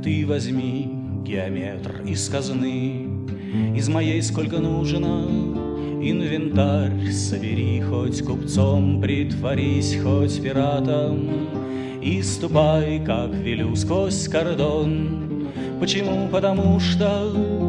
Ты возьми геометр из казны, из моей сколько нужно, инвентарь собери, хоть купцом притворись, хоть пиратом, и ступай, как велю, сквозь кордон. Почему? Потому что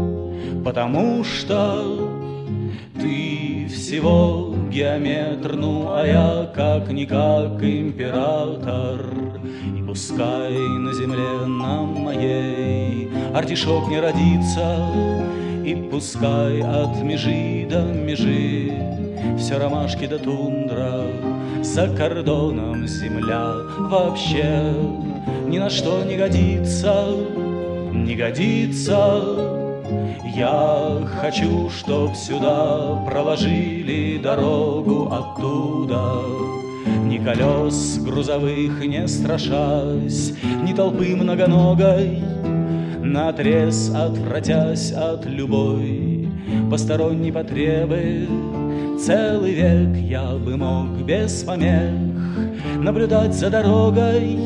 ты всего геометр, ну, а я как-никак император. И пускай на земле нам моей артишок не родится, и пускай от межи до межи все ромашки да тундра, за кордоном земля вообще ни на что не годится, не годится. Я хочу, чтоб сюда проложили дорогу оттуда, ни колес грузовых не страшась, ни толпы многоногой, наотрез отвратясь от любой посторонней потребы. Целый век я бы мог без помех наблюдать за дорогой,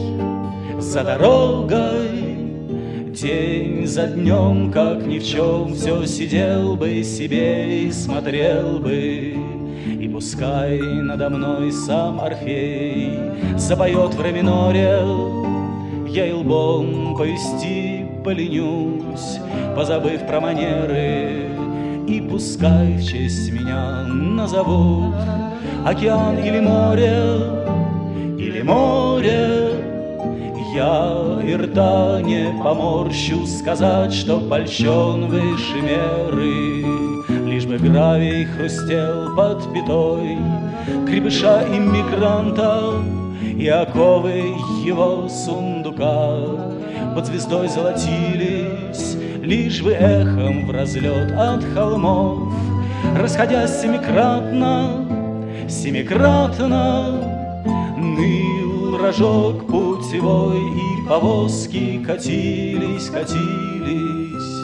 день за днем, как ни в чем, все сидел бы себе и смотрел бы. И пускай надо мной сам Орфей запоет в ре миноре, я и лбом повести поленюсь, позабыв про манеры. И пускай в честь меня назовут океан или море, я и рта не поморщу сказать, что польщен выше меры. Лишь бы гравий хрустел под пятой крепыша иммигранта, и оковы его сундука под звездой золотились, лишь бы эхом в разлет от холмов, расходясь семикратно, ныл рожок путевой, и повозки катились.